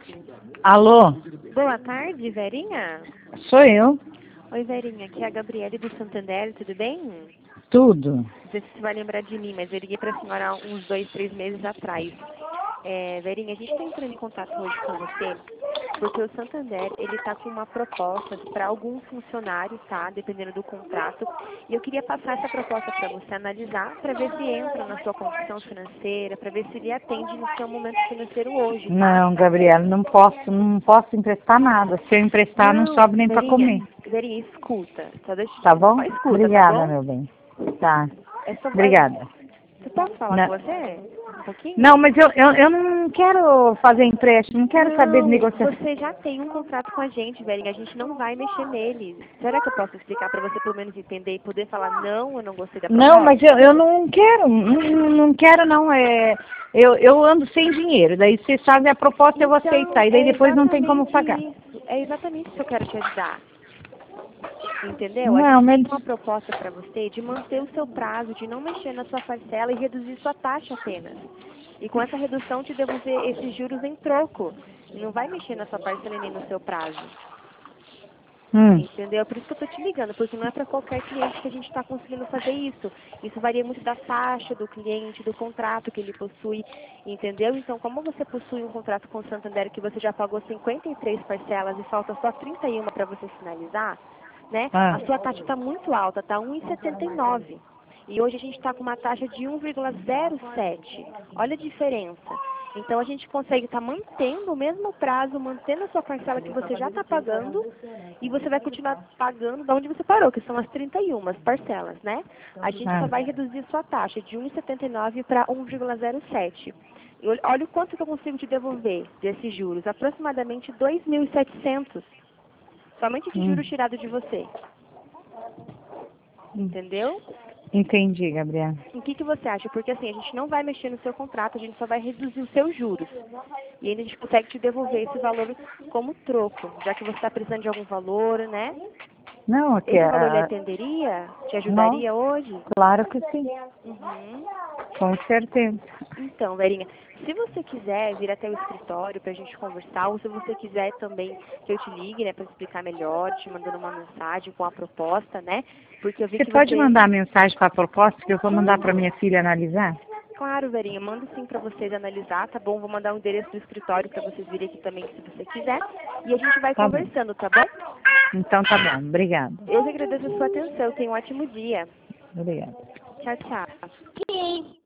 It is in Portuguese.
Alô? Boa tarde, Verinha. Sou eu. Oi, Verinha. Aqui é a Gabriele do Santander, tudo bem? Tudo. Não sei se você vai lembrar de mim, mas eu liguei para a senhora há uns 2, 3 meses atrás. Verinha, a gente está entrando em contato hoje com você porque o Santander, ele está com uma proposta para alguns funcionários, tá? Dependendo do contrato. E eu queria passar essa proposta para você analisar, para ver se entra na sua condição financeira, para ver se ele atende no seu momento financeiro hoje, tá? Não, Gabriela, não posso emprestar nada. Se eu emprestar, não Não, sobe nem para comer. Verinha, escuta. Tá bom? Só escuta, Obrigada, tá bom? meu bem. Tá. É só, Obrigada. eu posso falar Não, com você? Um pouquinho? não, mas eu não quero fazer empréstimo, não quero saber de Não, negociação. você já tem um contrato com a gente, velho. A gente não vai mexer nele. Será que eu posso explicar para você pelo menos entender e poder falar não, eu não gostei da Não, proposta? mas eu não quero, não quero não. Eu ando sem dinheiro, daí vocês fazem a proposta eu vou Então, aceitar, e daí depois não tem como pagar. isso. É exatamente isso que eu quero te ajudar. Entendeu? A Não, gente mas tem uma proposta para você de manter o seu prazo, de não mexer na sua parcela e reduzir sua taxa apenas. E com essa redução te devolver esses juros em troco. E não vai mexer na sua parcela e nem no seu prazo. Entendeu? Por isso que eu estou te ligando, porque não é para qualquer cliente que a gente está conseguindo fazer isso. Isso varia muito da taxa do cliente, do contrato que ele possui, entendeu? Então, como você possui um contrato com o Santander que você já pagou 53 parcelas e falta só 31 para você finalizar, né? A sua taxa está muito alta, está 1,79. E hoje a gente está com uma taxa de 1,07. Olha a diferença. Então a gente consegue estar mantendo o mesmo prazo, mantendo a sua parcela que você já está pagando, e você vai continuar pagando de onde você parou, que são as 31 parcelas, né? A gente só vai reduzir a sua taxa de 1,79 para 1,07. Olha o quanto que eu consigo te devolver desses juros, aproximadamente 2.700, somente de juros tirados de você. Entendeu? entendi, Gabriela. O que você acha? Porque assim, a gente não vai mexer no seu contrato, a gente só vai reduzir os seus juros. E ainda a gente consegue te devolver esse valor como troco, já que você está precisando de algum valor, né? Não, Esse valor lhe atenderia? Te não, ajudaria hoje? claro que sim, Uhum. com certeza. Então, Verinha, se você quiser vir até o escritório para a gente conversar, ou se você quiser também que eu te ligue, né, para explicar melhor, te mandando uma mensagem com a proposta, né? Porque eu vi Você que pode você... mandar mensagem para a proposta que eu vou mandar para minha filha analisar? Claro, Verinha, mando sim para vocês analisar, tá bom? Vou mandar o endereço do escritório para vocês virem aqui também, se você quiser. E a gente vai Tá bom. conversando, tá bom? Então tá bom, obrigada. Eu que agradeço a sua atenção. Tenha um ótimo dia. Obrigada. Tchau, tchau.